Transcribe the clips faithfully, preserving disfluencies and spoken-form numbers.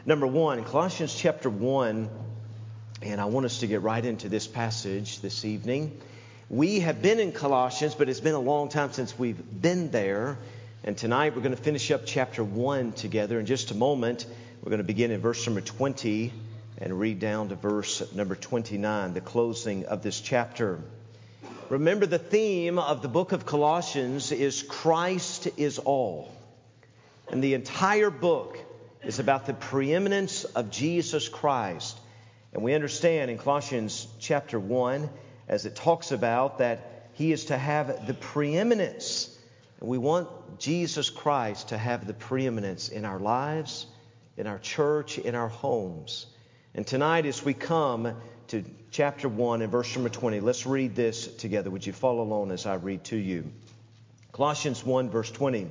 number one, in Colossians chapter one, and I want us to get right into this passage this evening. We have been in Colossians, but it's been a long time since we've been there. And tonight we're going to finish up chapter one together. In just a moment, we're going to begin in verse number twenty and read down to verse number twenty-nine, the closing of this chapter. Remember, the theme of the book of Colossians is Christ is all. And the entire book is about the preeminence of Jesus Christ. And we understand in Colossians chapter one, as it talks about that he is to have the preeminence. And we want Jesus Christ to have the preeminence in our lives, in our church, in our homes. And tonight as we come to chapter one and verse number twenty, let's read this together. Would you follow along as I read to you? Colossians one verse twenty.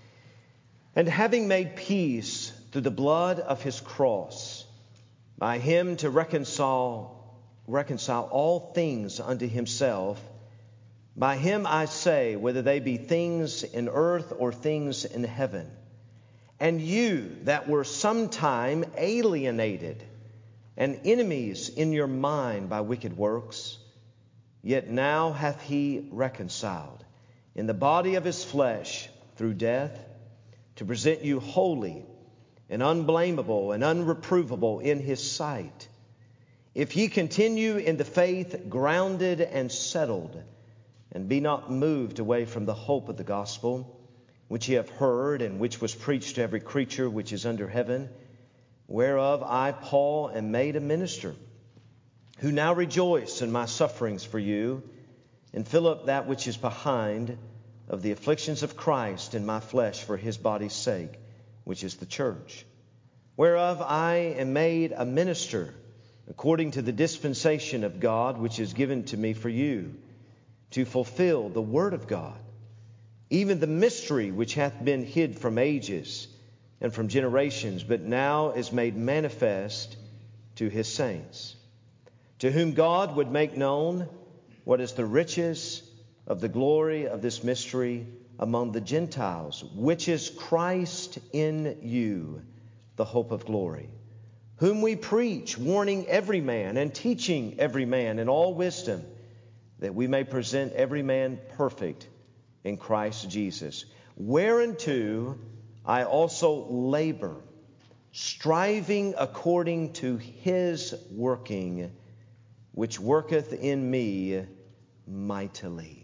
And having made peace through the blood of his cross, by him to reconcile, reconcile all things unto himself. By him I say, whether they be things in earth or things in heaven. And you that were sometime alienated and enemies in your mind by wicked works, yet now hath he reconciled in the body of his flesh through death, to present you holy and unblameable and unreprovable in his sight. If ye continue in the faith, grounded and settled, and be not moved away from the hope of the gospel, which ye have heard, and which was preached to every creature which is under heaven, whereof I, Paul, am made a minister, who now rejoice in my sufferings for you, and fill up that which is behind of the afflictions of Christ in my flesh for his body's sake, which is the church, whereof I am made a minister according to the dispensation of God, which is given to me for you, to fulfill the word of God, even the mystery which hath been hid from ages and from generations, but now is made manifest to his saints, to whom God would make known what is the riches of the glory of this mystery among the Gentiles, which is Christ in you, the hope of glory, whom we preach, warning every man and teaching every man in all wisdom, that we may present every man perfect in Christ Jesus, whereunto I also labor, striving according to his working, which worketh in me mightily.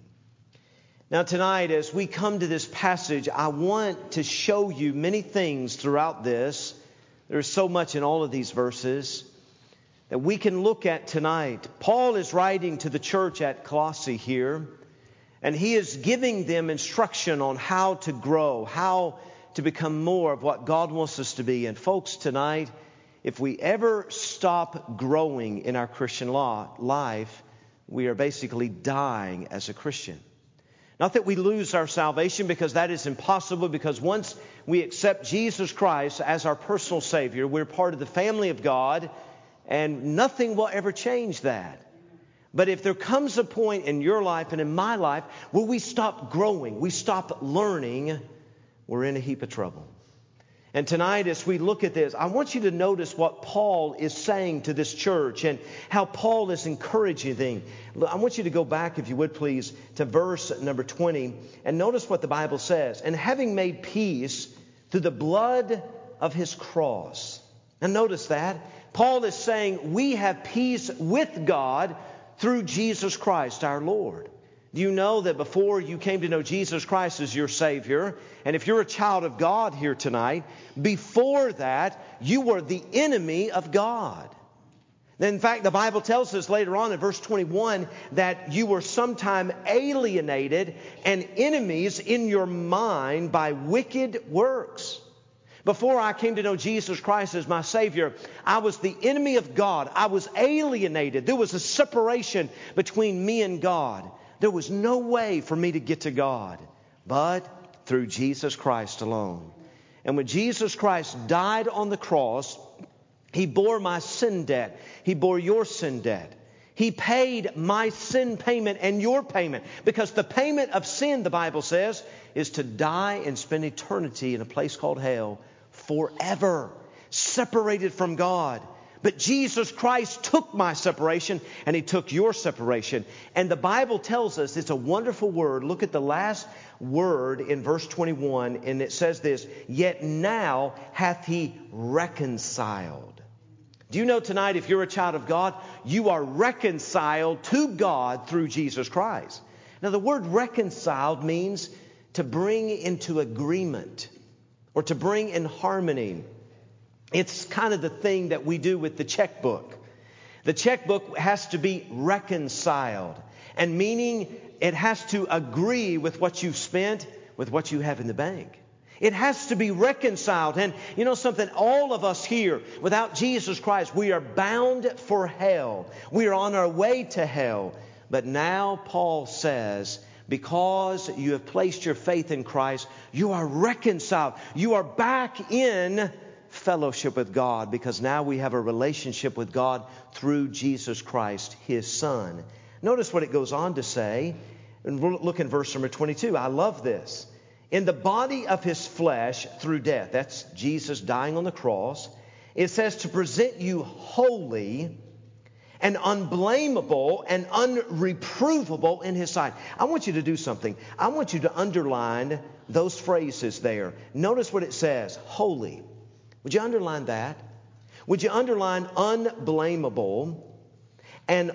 Now tonight, as we come to this passage, I want to show you many things throughout this. There's so much in all of these verses that we can look at tonight. Paul is writing to the church at Colossae here, and he is giving them instruction on how to grow, how to become more of what God wants us to be. And folks, tonight, if we ever stop growing in our Christian life, we are basically dying as a Christian. Not that we lose our salvation, because that is impossible, because once we accept Jesus Christ as our personal Savior, we're part of the family of God, and nothing will ever change that. But if there comes a point in your life and in my life where we stop growing, we stop learning, we're in a heap of trouble. And tonight, as we look at this, I want you to notice what Paul is saying to this church and how Paul is encouraging them. I want you to go back, if you would please, to verse number twenty and notice what the Bible says. And having made peace through the blood of his cross. And notice that. Paul is saying we have peace with God through Jesus Christ our Lord. Do you know that before you came to know Jesus Christ as your Savior, and if you're a child of God here tonight, before that, you were the enemy of God. In fact, the Bible tells us later on in verse twenty-one that you were sometime alienated and enemies in your mind by wicked works. Before I came to know Jesus Christ as my Savior, I was the enemy of God. I was alienated. There was a separation between me and God. There was no way for me to get to God but through Jesus Christ alone. And when Jesus Christ died on the cross, He bore my sin debt. He bore your sin debt. He paid my sin payment and your payment. Because the payment of sin, the Bible says, is to die and spend eternity in a place called hell forever. separated from God. But Jesus Christ took my separation and He took your separation. And the Bible tells us it's a wonderful word. Look at the last word in verse twenty-one, and it says this, yet now hath He reconciled. Do you know tonight, if you're a child of God, you are reconciled to God through Jesus Christ? Now, the word reconciled means to bring into agreement or to bring in harmony. It's kind of the thing that we do with the checkbook. The checkbook has to be reconciled, and meaning it has to agree with what you've spent with what you have in the bank. It has to be reconciled. And you know something? All of us here, without Jesus Christ, we are bound for hell. We are on our way to hell. But now Paul says, because you have placed your faith in Christ, you are reconciled. You are back in fellowship with God, because now we have a relationship with God through Jesus Christ, His Son. Notice what it goes on to say. And look in verse number twenty-two. I love this. In the body of His flesh through death. That's Jesus dying on the cross. It says to present you holy and unblameable and unreprovable in His sight. I want you to do something. I want you to underline those phrases there. Notice what it says. Holy. Would you underline that? Would you underline unblameable and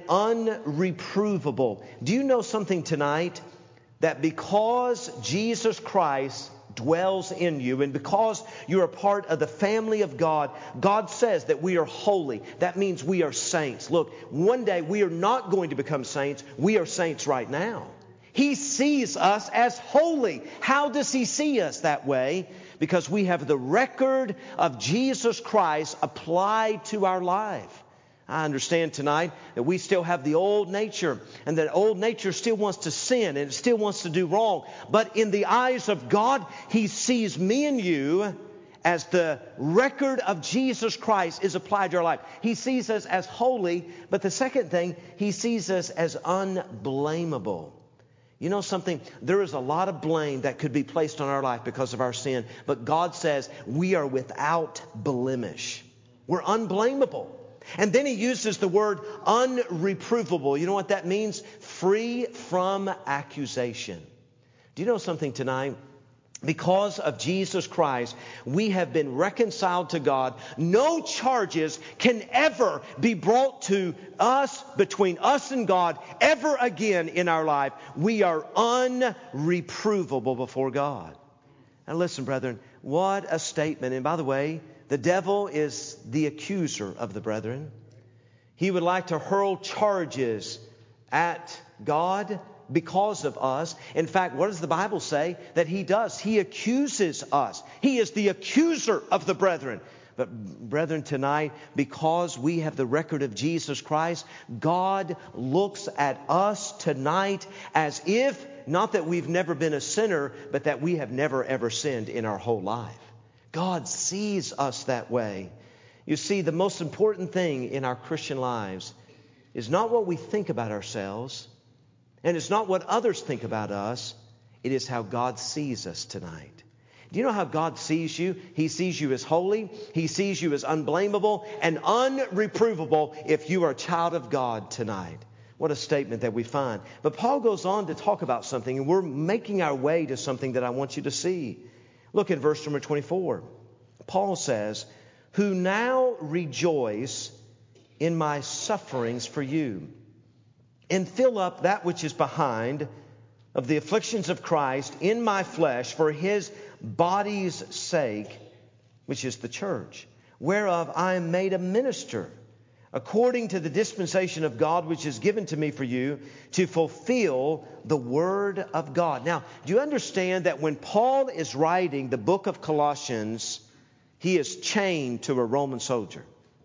unreprovable? Do you know something tonight? That because Jesus Christ dwells in you and because you're a part of the family of God, God says that we are holy. That means we are saints. Look, one day we are not going to become saints. We are saints right now. He sees us as holy. How does He see us that way? Because we have the record of Jesus Christ applied to our life. I understand tonight that we still have the old nature, and that old nature still wants to sin and it still wants to do wrong. But in the eyes of God, He sees me and you as the record of Jesus Christ is applied to our life. He sees us as holy, but the second thing, He sees us as unblameable. You know something? There is a lot of blame that could be placed on our life because of our sin. But God says we are without blemish. We're unblameable. And then He uses the word unreprovable. You know what that means? Free from accusation. Do you know something tonight? Because of Jesus Christ, we have been reconciled to God. No charges can ever be brought to us, between us and God, ever again in our life. We are unreprovable before God. And listen, brethren, what a statement. And by the way, the devil is the accuser of the brethren. He would like to hurl charges at God because of us. In fact, what does the Bible say that he does? He accuses us. He is the accuser of the brethren. But brethren, tonight, because we have the record of Jesus Christ, God looks at us tonight as if, not that we've never been a sinner, but that we have never ever sinned in our whole life. God sees us that way. You see, the most important thing in our Christian lives is not what we think about ourselves, and it's not what others think about us. It is how God sees us tonight. Do you know how God sees you? He sees you as holy. He sees you as unblameable and unreprovable if you are a child of God tonight. What a statement that we find. But Paul goes on to talk about something, and we're making our way to something that I want you to see. Look at verse number twenty-four. Paul says, who now rejoice in my sufferings for you, and fill up that which is behind of the afflictions of Christ in my flesh for His body's sake, which is the church, whereof I am made a minister, according to the dispensation of God which is given to me for you, to fulfill the word of God. Now, do you understand that when Paul is writing the book of Colossians, he is chained to a Roman soldier?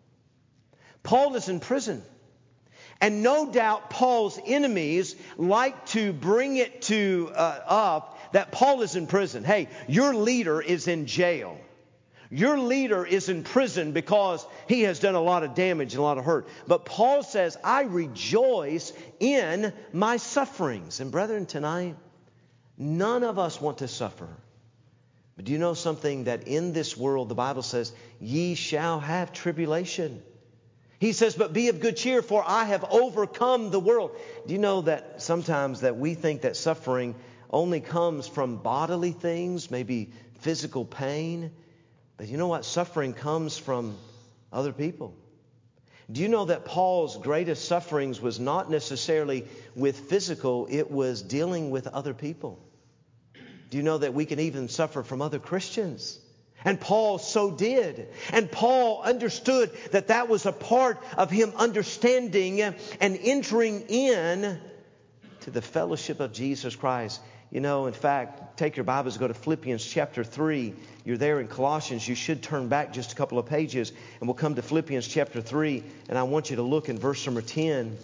Paul is in prison. And no doubt Paul's enemies like to bring it to uh, up that Paul is in prison. Hey, your leader is in jail. Your leader is in prison because he has done a lot of damage and a lot of hurt. But Paul says, I rejoice in my sufferings. And brethren, tonight, none of us want to suffer. But do you know something? That in this world, the Bible says, ye shall have tribulation. He says, but be of good cheer, for I have overcome the world. Do you know that sometimes that we think that suffering only comes from bodily things, maybe physical pain? But you know what? Suffering comes from other people. Do you know that Paul's greatest sufferings was not necessarily with physical, it was dealing with other people? Do you know that we can even suffer from other Christians? And Paul so did. And Paul understood that that was a part of him understanding and entering in to the fellowship of Jesus Christ. You know, in fact, take your Bibles, go to Philippians chapter three. You're there in Colossians. You should turn back just a couple of pages, and we'll come to Philippians chapter three. And I want you to look in verse number ten.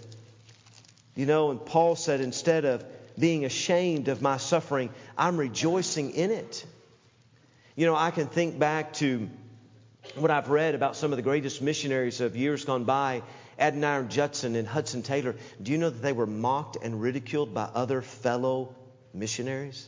You know, and Paul said, instead of being ashamed of my suffering, I'm rejoicing in it. You know, I can think back to what I've read about some of the greatest missionaries of years gone by, Adoniram Judson and Hudson Taylor. Do you know that they were mocked and ridiculed by other fellow missionaries?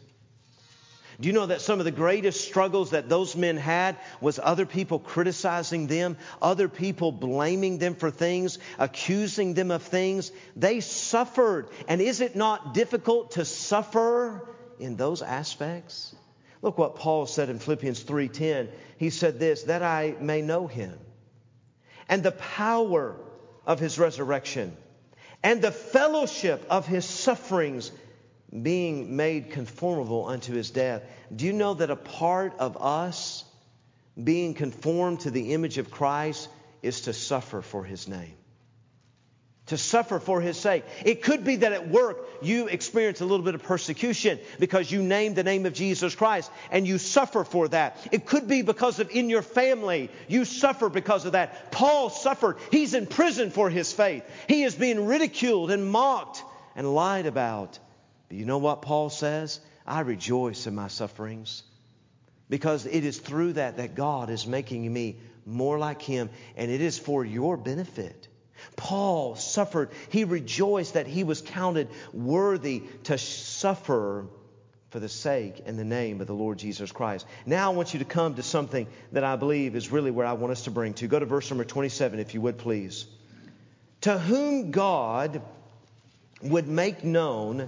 Do you know that some of the greatest struggles that those men had was other people criticizing them, other people blaming them for things, accusing them of things? They suffered. And is it not difficult to suffer in those aspects? Look what Paul said in Philippians three ten. He said this, that I may know him and the power of his resurrection and the fellowship of his sufferings, being made conformable unto his death. Do you know that a part of us being conformed to the image of Christ is to suffer for his name? To suffer for his sake. It could be that at work you experience a little bit of persecution because you name the name of Jesus Christ and you suffer for that. It could be because of in your family you suffer because of that. Paul suffered. He's in prison for his faith. He is being ridiculed and mocked and lied about. But you know what Paul says? I rejoice in my sufferings because it is through that that God is making me more like him, and it is for your benefit. Paul suffered. He rejoiced that he was counted worthy to suffer for the sake and the name of the Lord Jesus Christ. Now I want you to come to something that I believe is really where I want us to bring to. Go to verse number twenty-seven, if you would, please. To whom God would make known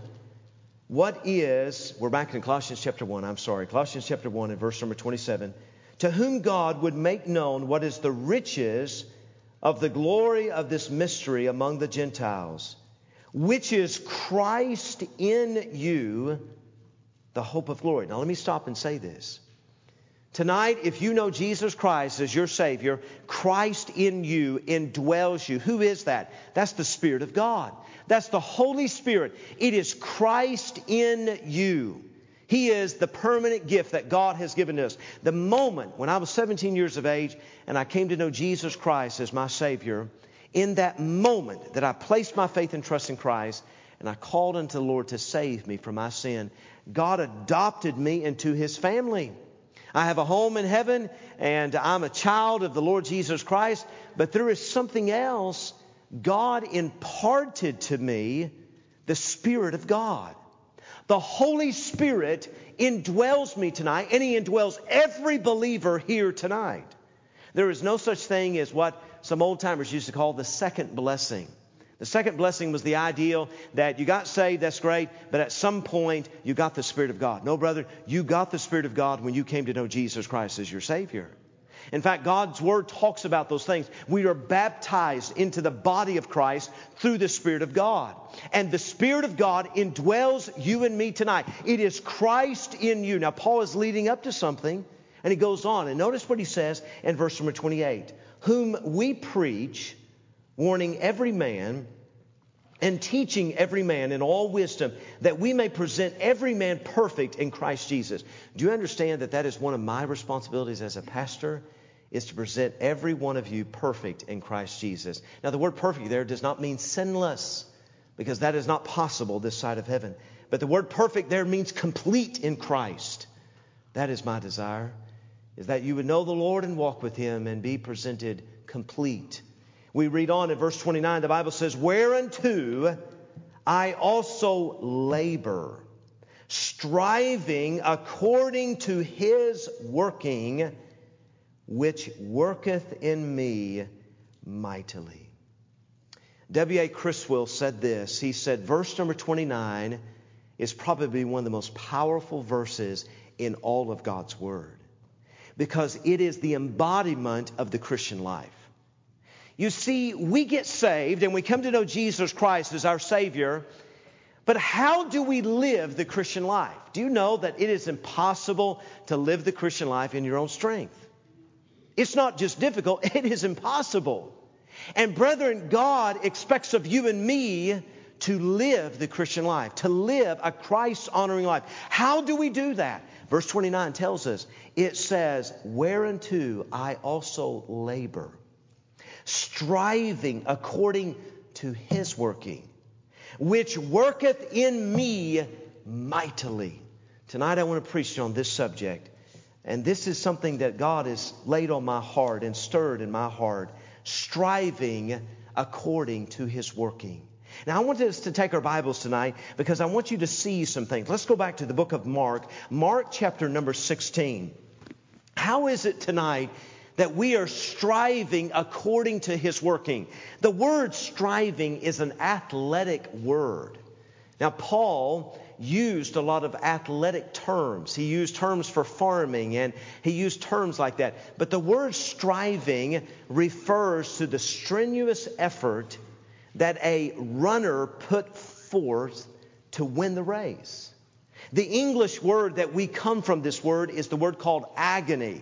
what is, we're back in Colossians chapter one, I'm sorry, Colossians chapter one and verse number twenty-seven. To whom God would make known what is the riches of the glory of this mystery among the Gentiles, which is Christ in you, the hope of glory. Now let me stop and say this. Tonight, if you know Jesus Christ as your Savior, Christ in you indwells you. Who is that? That's the Spirit of God. That's the Holy Spirit. It is Christ in you. He is the permanent gift that God has given us. The moment when I was seventeen years of age and I came to know Jesus Christ as my Savior, in that moment that I placed my faith and trust in Christ and I called unto the Lord to save me from my sin, God adopted me into His family. I have a home in heaven and I'm a child of the Lord Jesus Christ, but there is something else. God imparted to me the Spirit of God. The Holy Spirit indwells me tonight, and He indwells every believer here tonight. There is no such thing as what some old-timers used to call the second blessing. The second blessing was the ideal that you got saved, that's great, but at some point you got the Spirit of God. No, brother, you got the Spirit of God when you came to know Jesus Christ as your Savior. In fact, God's Word talks about those things. We are baptized into the body of Christ through the Spirit of God. And the Spirit of God indwells you and me tonight. It is Christ in you. Now, Paul is leading up to something, and he goes on. And notice what he says in verse number twenty-eight. Whom we preach, warning every man and teaching every man in all wisdom, that we may present every man perfect in Christ Jesus. Do you understand that that is one of my responsibilities as a pastor? Is to present every one of you perfect in Christ Jesus. Now, the word perfect there does not mean sinless, because that is not possible this side of heaven. But the word perfect there means complete in Christ. That is my desire, is that you would know the Lord and walk with Him and be presented complete. We read on in verse twenty-nine, the Bible says, whereunto I also labor, striving according to His working, which worketh in me mightily. W A Criswell said this. He said, verse number twenty-nine is probably one of the most powerful verses in all of God's Word, because it is the embodiment of the Christian life. You see, we get saved and we come to know Jesus Christ as our Savior, but how do we live the Christian life? Do you know that it is impossible to live the Christian life in your own strength? It's not just difficult, it is impossible. And brethren, God expects of you and me to live the Christian life, to live a Christ-honoring life. How do we do that? Verse twenty-nine tells us, it says, whereunto I also labor, striving according to His working, which worketh in me mightily. Tonight I want to preach on this subject. And this is something that God has laid on my heart and stirred in my heart. Striving according to His working. Now I want us to take our Bibles tonight because I want you to see some things. Let's go back to the book of Mark. Mark chapter number sixteen. How is it tonight that we are striving according to His working? The word striving is an athletic word. Now Paul used a lot of athletic terms. He used terms for farming and he used terms like that. But the word striving refers to the strenuous effort that a runner put forth to win the race. The English word that we come from this word is the word called agony.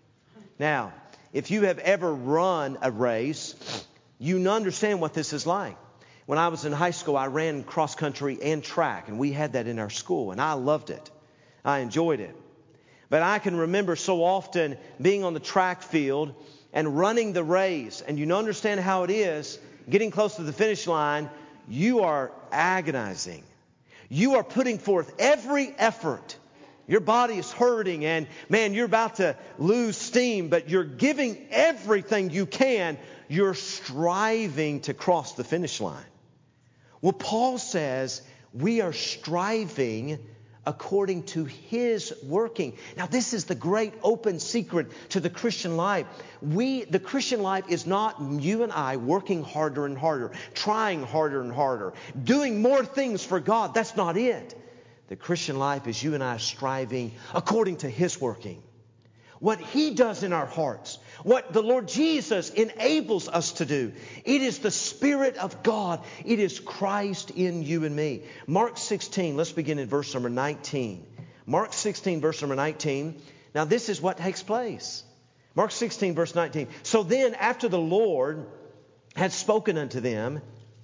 Now, if you have ever run a race, you understand what this is like. When I was in high school, I ran cross country and track, and we had that in our school, and I loved it. I enjoyed it. But I can remember so often being on the track field and running the race, and you understand how it is, getting close to the finish line, you are agonizing. You are putting forth every effort. Your body is hurting, and man, you're about to lose steam, but you're giving everything you can. You're striving to cross the finish line. Well, Paul says we are striving according to His working. Now, this is the great open secret to the Christian life. We, the Christian life is not you and I working harder and harder, trying harder and harder, doing more things for God. That's not it. The Christian life is you and I striving according to His working. What He does in our hearts, what the Lord Jesus enables us to do. It is the Spirit of God. It is Christ in you and me. Mark sixteen, let's begin in verse number nineteen. Mark sixteen, verse number nineteen. Now this is what takes place. Mark sixteen, verse nineteen. So then, after the Lord had spoken unto them,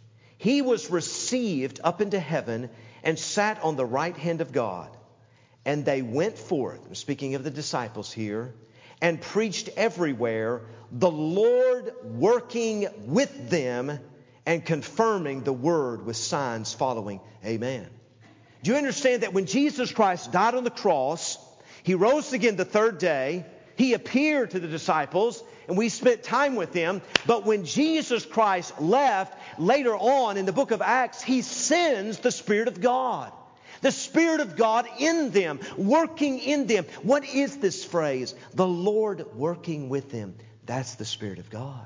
He was received up into heaven and sat on the right hand of God. And they went forth, I'm speaking of the disciples here, and preached everywhere, the Lord working with them and confirming the word with signs following. Amen. Do you understand that when Jesus Christ died on the cross, He rose again the third day, He appeared to the disciples, and we spent time with Him. But when Jesus Christ left, later on in the book of Acts, He sends the Spirit of God. The Spirit of God in them, working in them. What is this phrase? The Lord working with them. That's the Spirit of God.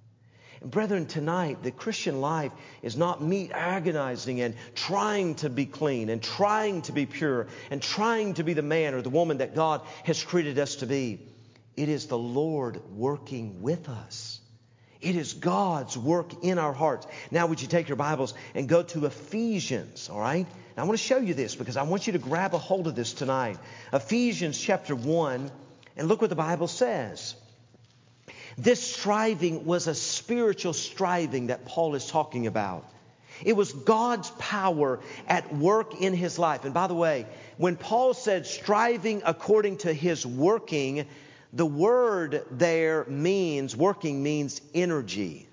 And brethren, tonight, the Christian life is not me agonizing and trying to be clean and trying to be pure and trying to be the man or the woman that God has created us to be. It is the Lord working with us. It is God's work in our hearts. Now, would you take your Bibles and go to Ephesians, all right? Now, I want to show you this because I want you to grab a hold of this tonight. Ephesians chapter one, and look what the Bible says. This striving was a spiritual striving that Paul is talking about. It was God's power at work in his life. And by the way, when Paul said striving according to His working, the word there means, working means energy.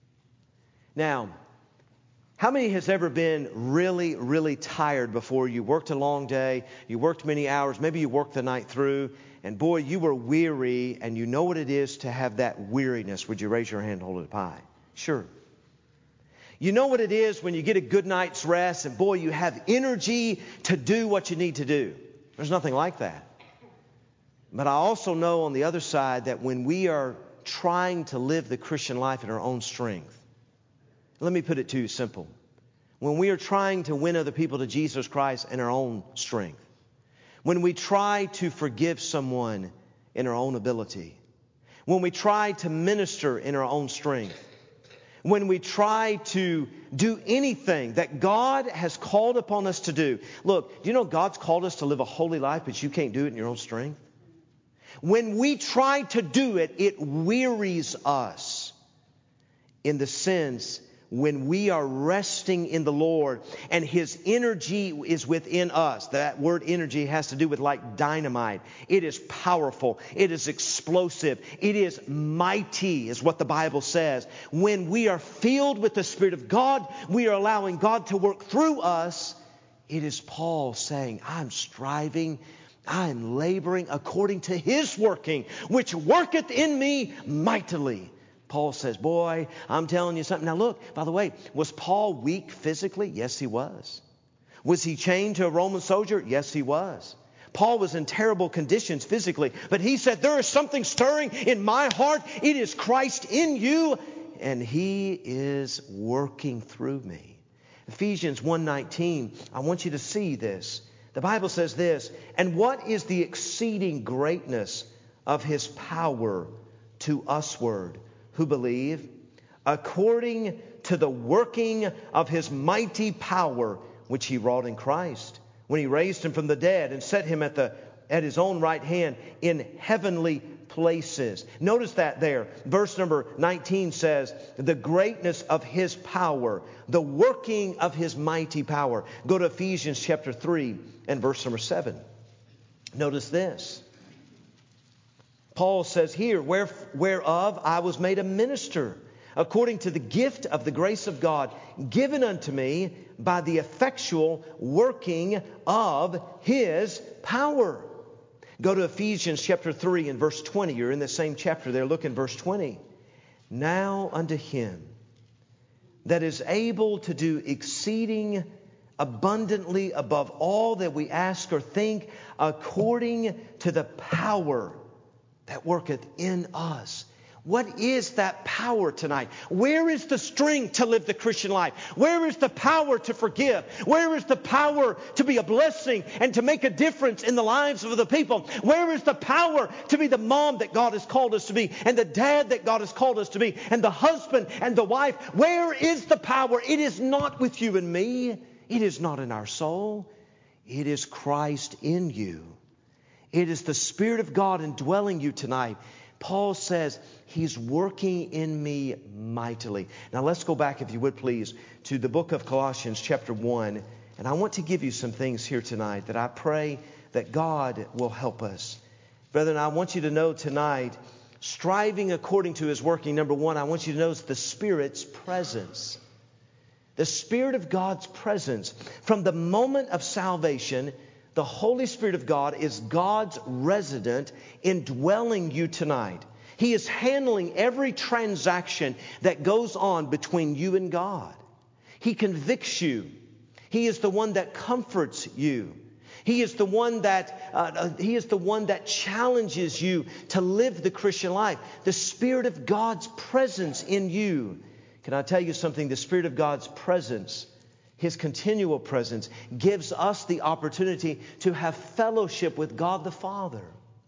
Now, how many has ever been really, really tired before? You worked a long day, you worked many hours, maybe you worked the night through, and boy, you were weary, and you know what it is to have that weariness. Would you raise your hand and hold it up high? Sure. You know what it is when you get a good night's rest and boy, you have energy to do what you need to do. There's nothing like that. But I also know on the other side that when we are trying to live the Christian life in our own strength, let me put it to you simple. When we are trying to win other people to Jesus Christ in our own strength, when we try to forgive someone in our own ability, when we try to minister in our own strength, when we try to do anything that God has called upon us to do. Look, do you know God's called us to live a holy life, but you can't do it in your own strength? When we try to do it, it wearies us in the sense when we are resting in the Lord and His energy is within us. That word energy has to do with like dynamite. It is powerful. It is explosive. It is mighty, is what the Bible says. When we are filled with the Spirit of God, we are allowing God to work through us. It is Paul saying, I'm striving, I'm laboring according to His working, which worketh in me mightily. Paul says, boy, I'm telling you something. Now look, by the way, was Paul weak physically? Yes, he was. Was he chained to a Roman soldier? Yes, he was. Paul was in terrible conditions physically, but he said, there is something stirring in my heart. It is Christ in you, and He is working through me. Ephesians one nineteen, I want you to see this. The Bible says this, and what is the exceeding greatness of His power to usward, who believe, according to the working of His mighty power, which He wrought in Christ, when He raised Him from the dead and set Him at the at His own right hand in heavenly places. Notice that there. Verse number nineteen says, the greatness of His power, the working of His mighty power. Go to Ephesians chapter three and verse number seven. Notice this. Paul says here, Where, whereof I was made a minister, according to the gift of the grace of God, given unto me by the effectual working of His power. Go to Ephesians chapter three and verse twenty. You're in the same chapter there. Look in verse twenty. Now unto Him that is able to do exceeding abundantly above all that we ask or think, according to the power that worketh in us. What is that power tonight? Where is the strength to live the Christian life? Where is the power to forgive? Where is the power to be a blessing and to make a difference in the lives of other people? Where is the power to be the mom that God has called us to be, and the dad that God has called us to be, and the husband and the wife? Where is the power? It is not with you and me. It is not in our soul. It is Christ in you. It is the Spirit of God indwelling you tonight. Paul says, He's working in me mightily. Now let's go back, if you would please, to the book of Colossians chapter one. And I want to give you some things here tonight that I pray that God will help us. Brethren, I want you to know tonight, striving according to His working, number one, I want you to notice the Spirit's presence. The Spirit of God's presence. From the moment of salvation, the Holy Spirit of God is God's resident indwelling you tonight. He is handling every transaction that goes on between you and God. He convicts you. He is the one that comforts you. He is the one that uh, He is the one that challenges you to live the Christian life. The Spirit of God's presence in you. Can I tell you something? The Spirit of God's presence, His continual presence, gives us the opportunity to have fellowship with God the Father.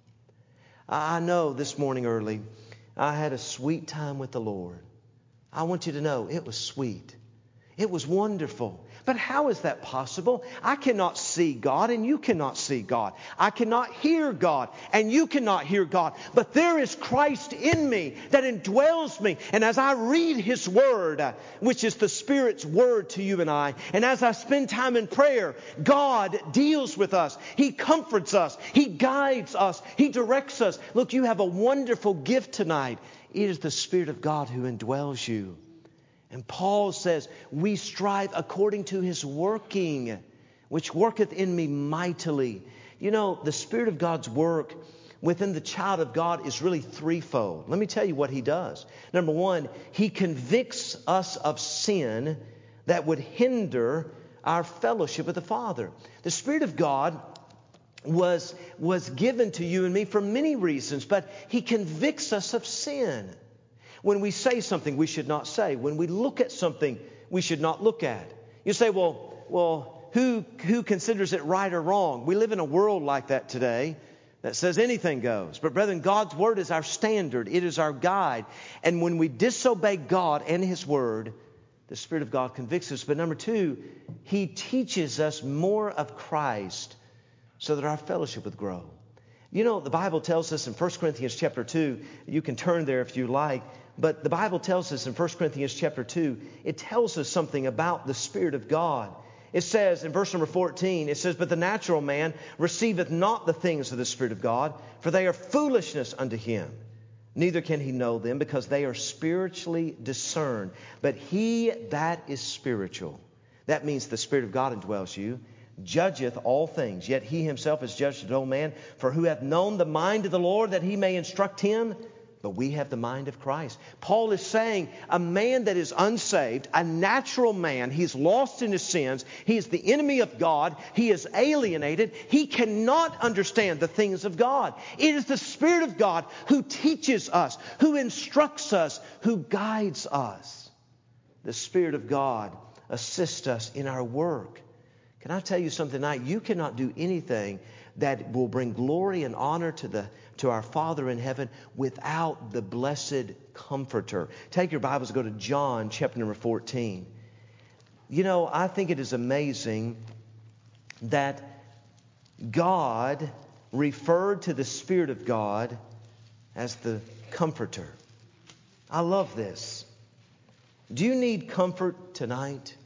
I know this morning early, I had a sweet time with the Lord. I want you to know it was sweet. It was wonderful. But how is that possible? I cannot see God and you cannot see God. I cannot hear God and you cannot hear God. But there is Christ in me that indwells me. And as I read His Word, which is the Spirit's Word to you and I, and as I spend time in prayer, God deals with us. He comforts us. He guides us. He directs us. Look, you have a wonderful gift tonight. It is the Spirit of God who indwells you. And Paul says, we strive according to His working, which worketh in me mightily. You know, the Spirit of God's work within the child of God is really threefold. Let me tell you what He does. Number one, He convicts us of sin that would hinder our fellowship with the Father. The Spirit of God was, was given to you and me for many reasons, but He convicts us of sin. When we say something we should not say, when we look at something we should not look at. You say, well, well, who, who considers it right or wrong? We live in a world like that today that says anything goes. But brethren, God's Word is our standard. It is our guide. And when we disobey God and His Word, the Spirit of God convicts us. But number two, He teaches us more of Christ so that our fellowship would grow. You know, the Bible tells us in First Corinthians chapter two, you can turn there if you like, but the Bible tells us in First Corinthians chapter two, it tells us something about the Spirit of God. It says in verse number fourteen, it says, "But the natural man receiveth not the things of the Spirit of God, for they are foolishness unto him. Neither can he know them, because they are spiritually discerned. But he that is spiritual," that means the Spirit of God indwells you, "judgeth all things. Yet he himself is judged no man. For who hath known the mind of the Lord, that he may instruct him? But we have the mind of Christ." Paul is saying a man that is unsaved, a natural man, he's lost in his sins, he is the enemy of God, he is alienated, he cannot understand the things of God. It is the Spirit of God who teaches us, who instructs us, who guides us. The Spirit of God assists us in our work. Can I tell you something tonight? You cannot do anything that will bring glory and honor to the to our Father in heaven without the blessed Comforter. Take your Bibles and go to John chapter number fourteen. You know, I think it is amazing that God referred to the Spirit of God as the Comforter. I love this. Do you need comfort tonight?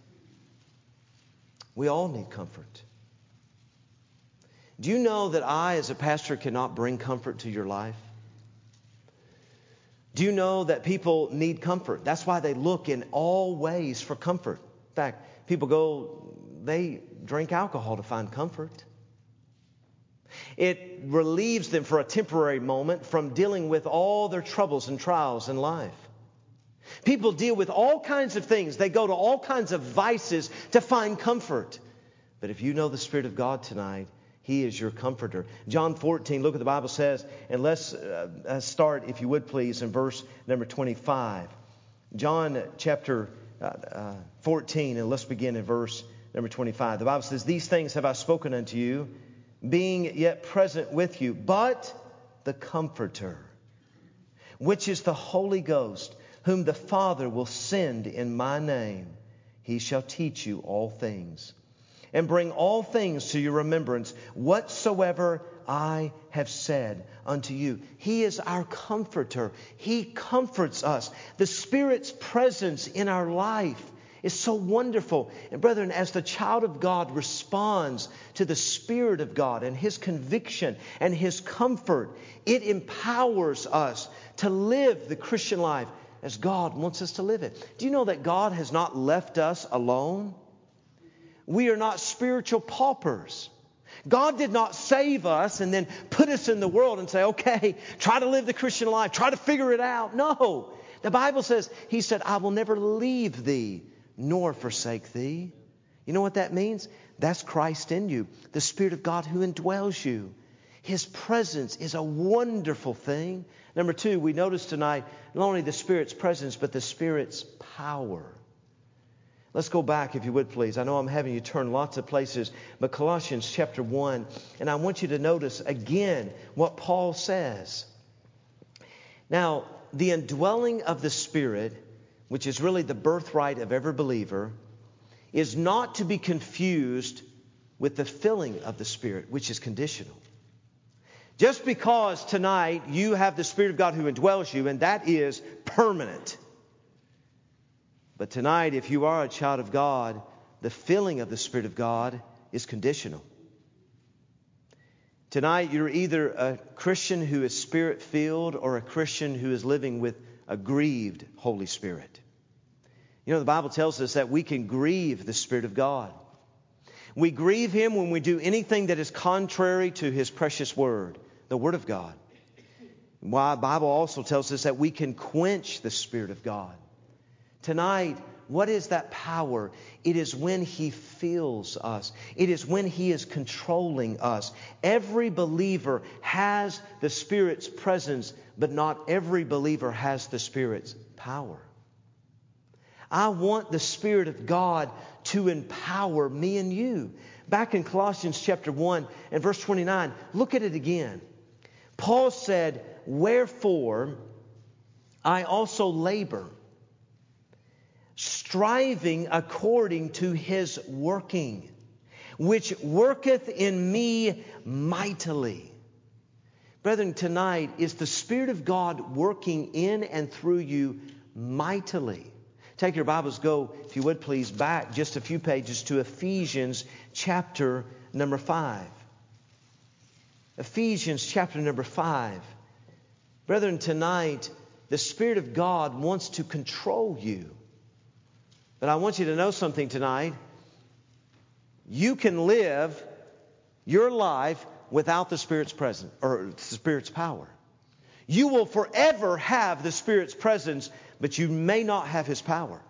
We all need comfort. Do you know that I, as a pastor, cannot bring comfort to your life? Do you know that people need comfort? That's why they look in all ways for comfort. In fact, people go, they drink alcohol to find comfort. It relieves them for a temporary moment from dealing with all their troubles and trials in life. People deal with all kinds of things. They go to all kinds of vices to find comfort. But if you know the Spirit of God tonight, He is your comforter. John fourteen, look what the Bible says. And let's uh, start, if you would please, in verse number twenty-five. John chapter uh, uh, fourteen, and let's begin in verse number twenty-five. The Bible says, "These things have I spoken unto you, being yet present with you. But the Comforter, which is the Holy Ghost, whom the Father will send in my name, He shall teach you all things, and bring all things to your remembrance, whatsoever I have said unto you." He is our Comforter. He comforts us. The Spirit's presence in our life is so wonderful. And brethren, as the child of God responds to the Spirit of God and His conviction and His comfort, it empowers us to live the Christian life as God wants us to live it. Do you know that God has not left us alone? We are not spiritual paupers. God did not save us and then put us in the world and say, okay, try to live the Christian life. Try to figure it out. No. The Bible says, He said, "I will never leave thee nor forsake thee." You know what that means? That's Christ in you, the Spirit of God who indwells you. His presence is a wonderful thing. Number two, we notice tonight not only the Spirit's presence, but the Spirit's power. Let's go back, if you would, please. I know I'm having you turn lots of places, but Colossians chapter one, and I want you to notice again what Paul says. Now, the indwelling of the Spirit, which is really the birthright of every believer, is not to be confused with the filling of the Spirit, which is conditional. Just because tonight you have the Spirit of God who indwells you, and that is permanent. But tonight, if you are a child of God, the filling of the Spirit of God is conditional. Tonight, you're either a Christian who is Spirit-filled or a Christian who is living with a grieved Holy Spirit. You know, the Bible tells us that we can grieve the Spirit of God. We grieve Him when we do anything that is contrary to His precious Word, the Word of God. Why the Bible also tells us that we can quench the Spirit of God. Tonight, what is that power? It is when He fills us. It is when He is controlling us. Every believer has the Spirit's presence, but not every believer has the Spirit's power. I want the Spirit of God to empower me and you. Back in Colossians chapter one and verse twenty-nine, look at it again. Paul said, "Wherefore I also labor, striving according to His working, which worketh in me mightily." Brethren, tonight is the Spirit of God working in and through you mightily. Take your Bibles, go, if you would please, back just a few pages to Ephesians chapter number five. Ephesians chapter number five. Brethren, tonight, the Spirit of God wants to control you. But I want you to know something tonight. You can live your life without the Spirit's presence or the Spirit's power. You will forever have the Spirit's presence, but you may not have His power.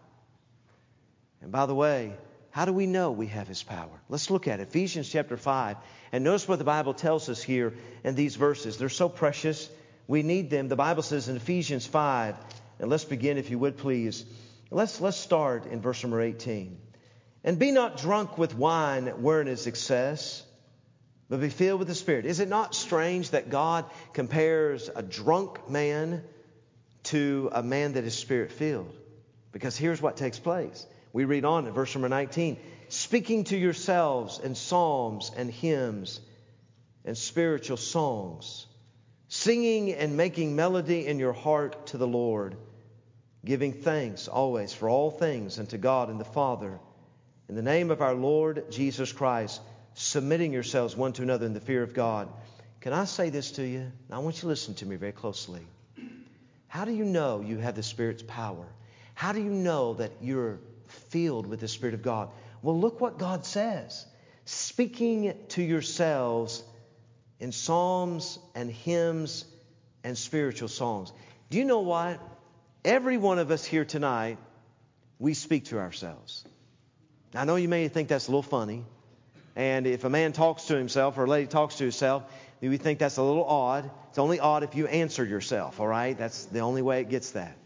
And by the way, how do we know we have His power? Let's look at it. Ephesians chapter five. And notice what the Bible tells us here in these verses. They're so precious. We need them. The Bible says in Ephesians five, and let's begin if you would please. Let's, let's start in verse number eighteen. "And be not drunk with wine wherein is excess, but be filled with the Spirit." Is it not strange that God compares a drunk man to a man that is Spirit-filled? Because here's what takes place. We read on in verse number nineteen. "Speaking to yourselves in psalms and hymns and spiritual songs, singing and making melody in your heart to the Lord, giving thanks always for all things unto God and the Father, in the name of our Lord Jesus Christ, submitting yourselves one to another in the fear of God." Can I say this to you? Now I want you to listen to me very closely. How do you know you have the Spirit's power? How do you know that you're filled with the Spirit of God? Well, look what God says. "Speaking to yourselves in psalms and hymns and spiritual songs." Do you know what? Every one of us here tonight, we speak to ourselves. I know you may think that's a little funny. And if a man talks to himself or a lady talks to herself, we think that's a little odd. It's only odd if you answer yourself, all right? That's the only way it gets that.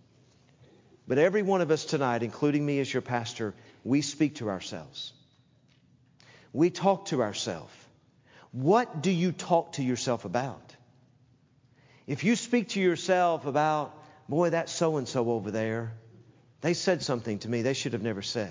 But every one of us tonight, including me as your pastor, we speak to ourselves. We talk to ourselves. What do you talk to yourself about? If you speak to yourself about, "Boy, that so-and-so over there, they said something to me they should have never said.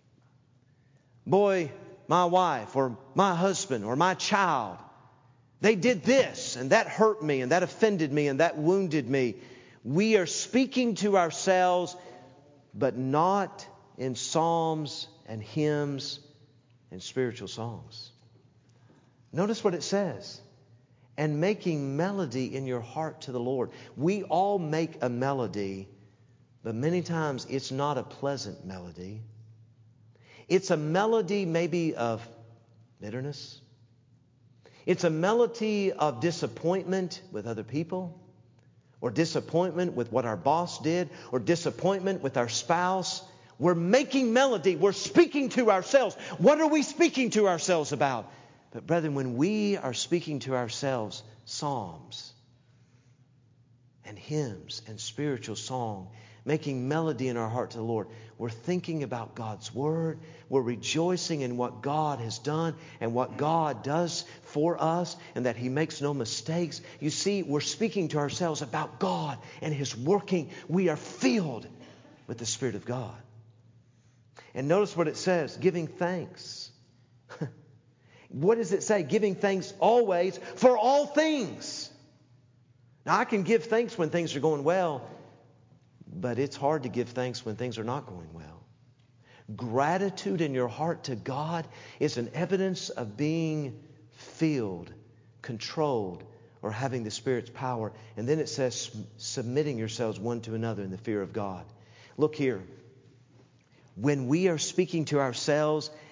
Boy, my wife or my husband or my child, they did this and that hurt me and that offended me and that wounded me." We are speaking to ourselves, but not in psalms and hymns and spiritual songs. Notice what it says. "And making melody in your heart to the Lord." We all make a melody, but many times it's not a pleasant melody. It's a melody maybe of bitterness. It's a melody of disappointment with other people, or disappointment with what our boss did, or disappointment with our spouse. We're making melody. We're speaking to ourselves. What are we speaking to ourselves about? But brethren, when we are speaking to ourselves psalms and hymns and spiritual song, making melody in our heart to the Lord, we're thinking about God's Word. We're rejoicing in what God has done and what God does for us, and that He makes no mistakes. You see, we're speaking to ourselves about God and His working. We are filled with the Spirit of God. And notice what it says, giving thanks. What does it say? Giving thanks always for all things. Now, I can give thanks when things are going well, but it's hard to give thanks when things are not going well. Gratitude in your heart to God is an evidence of being filled, controlled, or having the Spirit's power. And then it says, submitting yourselves one to another in the fear of God. Look here. When we are speaking to ourselves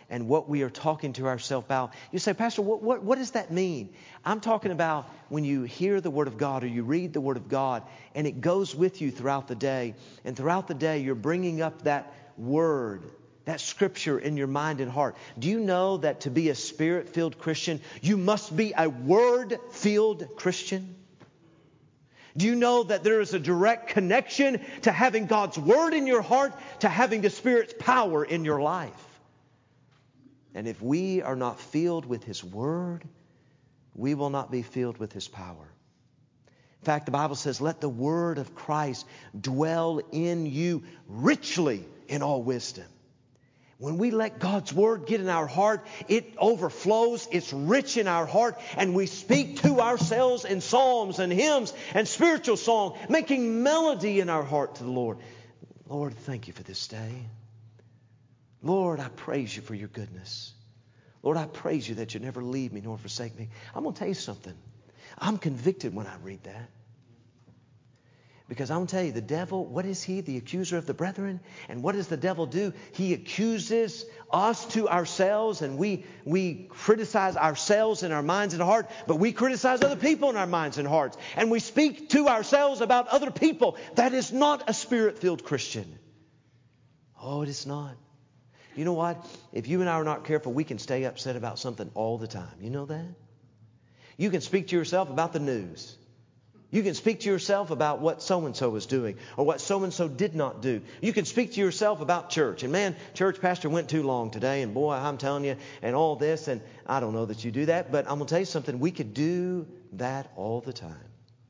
and what we are talking to ourselves about. You say, Pastor, what, what, what does that mean? I'm talking about when you hear the Word of God or you read the Word of God and it goes with you throughout the day. And throughout the day, you're bringing up that Word, that Scripture in your mind and heart. Do you know that to be a Spirit-filled Christian, you must be a Word-filled Christian? Do you know that there is a direct connection to having God's Word in your heart, to having the Spirit's power in your life? And if we are not filled with His Word, we will not be filled with His power. In fact, the Bible says, let the Word of Christ dwell in you richly in all wisdom. When we let God's Word get in our heart, it overflows, it's rich in our heart, and we speak to ourselves in psalms and hymns and spiritual song, making melody in our heart to the Lord. Lord, thank you for this day. Lord, I praise you for your goodness. Lord, I praise you that you never leave me nor forsake me. I'm going to tell you something. I'm convicted when I read that. Because I'm going to tell you, the devil, what is he? The accuser of the brethren. And what does the devil do? He accuses us to ourselves, and we, we criticize ourselves in our minds and heart, but we criticize other people in our minds and hearts. And we speak to ourselves about other people. That is not a Spirit-filled Christian. Oh, it is not. You know what? If you and I are not careful, we can stay upset about something all the time. You know that? You can speak to yourself about the news. You can speak to yourself about what so-and-so is doing or what so-and-so did not do. You can speak to yourself about church. And man, church pastor went too long today. And boy, I'm telling you, and all this. And I don't know that you do that. But I'm going to tell you something. We could do that all the time.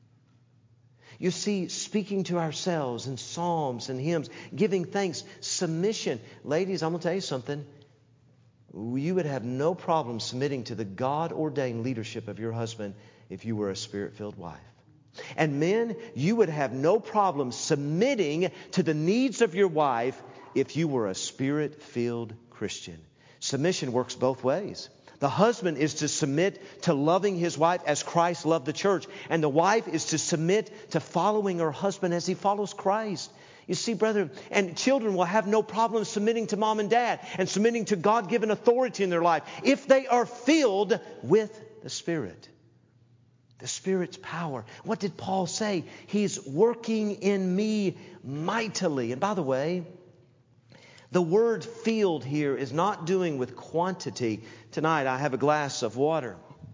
You see, speaking to ourselves in psalms and hymns, giving thanks, submission. Ladies, I'm going to tell you something. You would have no problem submitting to the God-ordained leadership of your husband if you were a Spirit-filled wife. And men, you would have no problem submitting to the needs of your wife if you were a Spirit-filled Christian. Submission works both ways. The husband is to submit to loving his wife as Christ loved the church. And the wife is to submit to following her husband as he follows Christ. You see, brethren, and children will have no problem submitting to mom and dad and submitting to God-given authority in their life if they are filled with the Spirit. The Spirit's power. What did Paul say? He's working in me mightily. And by the way, the word filled here is not doing with quantity. Tonight I have a glass of water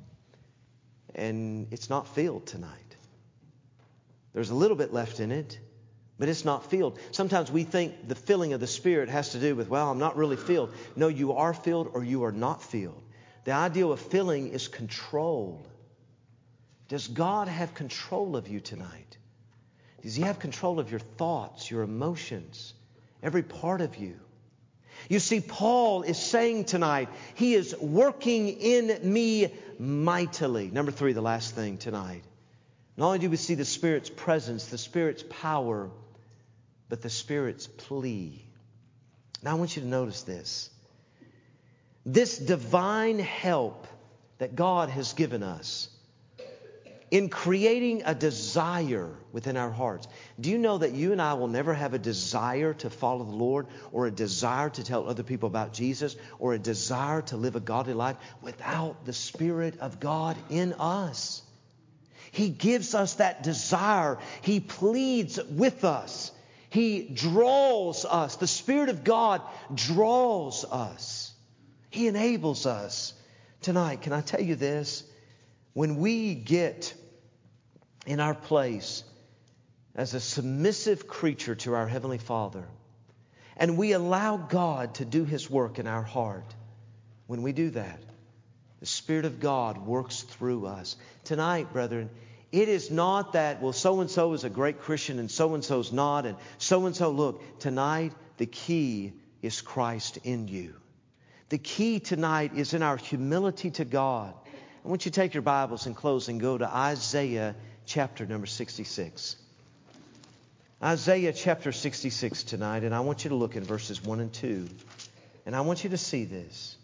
and it's not filled tonight. There's a little bit left in it, but it's not filled. Sometimes we think the filling of the Spirit has to do with, well, I'm not really filled. No, you are filled or you are not filled. The idea of filling is control. Does God have control of you tonight? Does He have control of your thoughts, your emotions, every part of you? You see, Paul is saying tonight, He is working in me mightily. Number three, the last thing tonight. Not only do we see the Spirit's presence, the Spirit's power, but the Spirit's plea. Now I want you to notice this. This divine help that God has given us in creating a desire within our hearts. Do you know that you and I will never have a desire to follow the Lord or a desire to tell other people about Jesus or a desire to live a godly life without the Spirit of God in us? He gives us that desire. He pleads with us. He draws us. The Spirit of God draws us. He enables us. Tonight, can I tell you this? When we get in our place as a submissive creature to our Heavenly Father, and we allow God to do His work in our heart, when we do that, the Spirit of God works through us. Tonight, brethren, it is not that, well, so-and-so is a great Christian and so-and-so's not, and so-and-so, look, tonight the key is Christ in you. The key tonight is in our humility to God. I want you to take your Bibles and close and go to Isaiah chapter number sixty-six. Isaiah chapter sixty-six tonight, and I want you to look in verses one and two. And I want you to see this.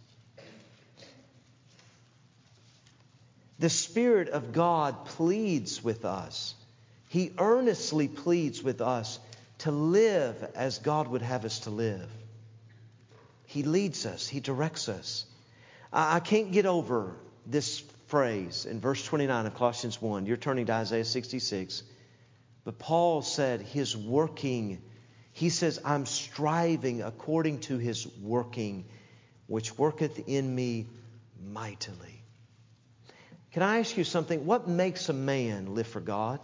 The Spirit of God pleads with us. He earnestly pleads with us to live as God would have us to live. He leads us. He directs us. I can't get over this phrase in verse twenty-nine of Colossians one. You're turning to Isaiah sixty-six. But Paul said his working, he says, I'm striving according to his working, which worketh in me mightily. Can I ask you something? What makes a man live for God?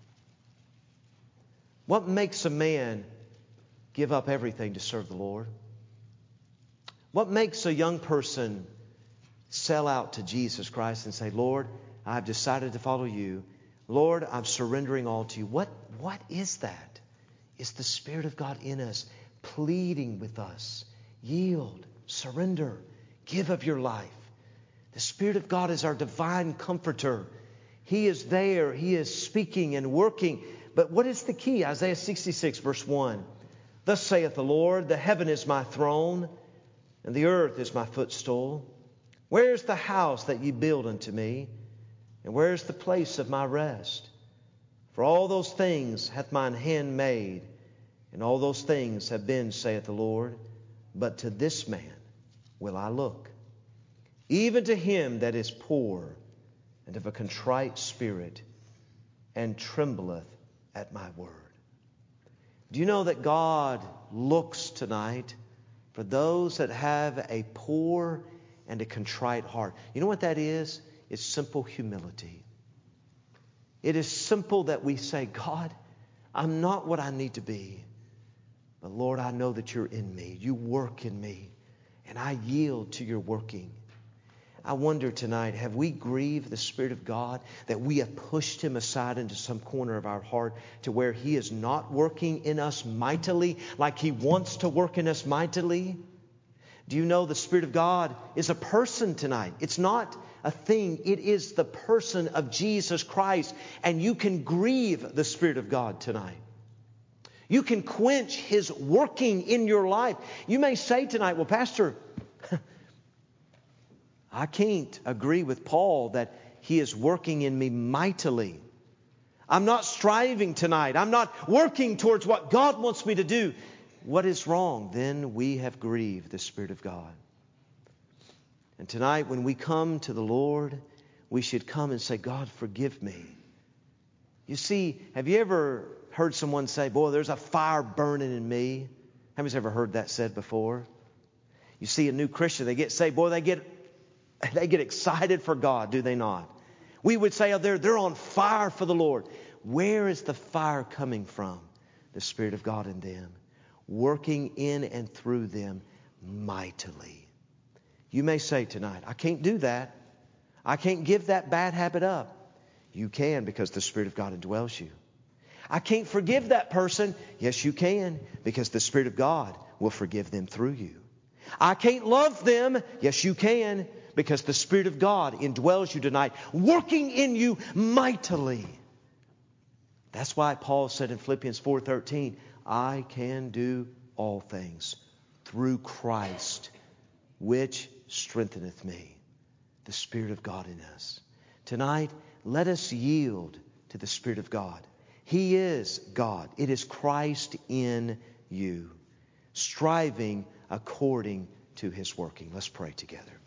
What makes a man give up everything to serve the Lord? What makes a young person sell out to Jesus Christ and say, Lord, I've decided to follow you. Lord, I'm surrendering all to you. What, what is that? It's the Spirit of God in us, pleading with us. Yield, surrender, give of your life. The Spirit of God is our divine comforter. He is there. He is speaking and working. But what is the key? Isaiah sixty-six, verse one. Thus saith the Lord, the heaven is my throne, and the earth is my footstool. Where is the house that ye build unto me? And where is the place of my rest? For all those things hath mine hand made, and all those things have been, saith the Lord. But to this man will I look, even to him that is poor and of a contrite spirit, and trembleth at my word. Do you know that God looks tonight for those that have a poor and a contrite heart? You know what that is? It's simple humility. It is simple that we say, God, I'm not what I need to be. But Lord, I know that you're in me. You work in me. And I yield to your working. I wonder tonight, have we grieved the Spirit of God that we have pushed Him aside into some corner of our heart to where He is not working in us mightily like He wants to work in us mightily? Do you know the Spirit of God is a person tonight? It's not a thing. It is the person of Jesus Christ. And you can grieve the Spirit of God tonight. You can quench His working in your life. You may say tonight, well, Pastor, I can't agree with Paul that he is working in me mightily. I'm not striving tonight. I'm not working towards what God wants me to do. What is wrong? Then we have grieved the Spirit of God. And tonight when we come to the Lord, we should come and say, God, forgive me. You see, have you ever heard someone say, boy, there's a fire burning in me? How many's ever heard that said before? You see a new Christian, they get saved, boy, they get they get excited for God, do they not? We would say, oh, they're, they're on fire for the Lord. Where is the fire coming from? The Spirit of God in them, working in and through them mightily. You may say tonight, I can't do that. I can't give that bad habit up. You can, because the Spirit of God indwells you. I can't forgive that person. Yes, you can, because the Spirit of God will forgive them through you. I can't love them. Yes, you can, because the Spirit of God indwells you tonight, working in you mightily. That's why Paul said in Philippians four thirteen, I can do all things through Christ, which strengtheneth me. The Spirit of God in us. Tonight, let us yield to the Spirit of God. He is God. It is Christ in you, striving according to His working. Let's pray together.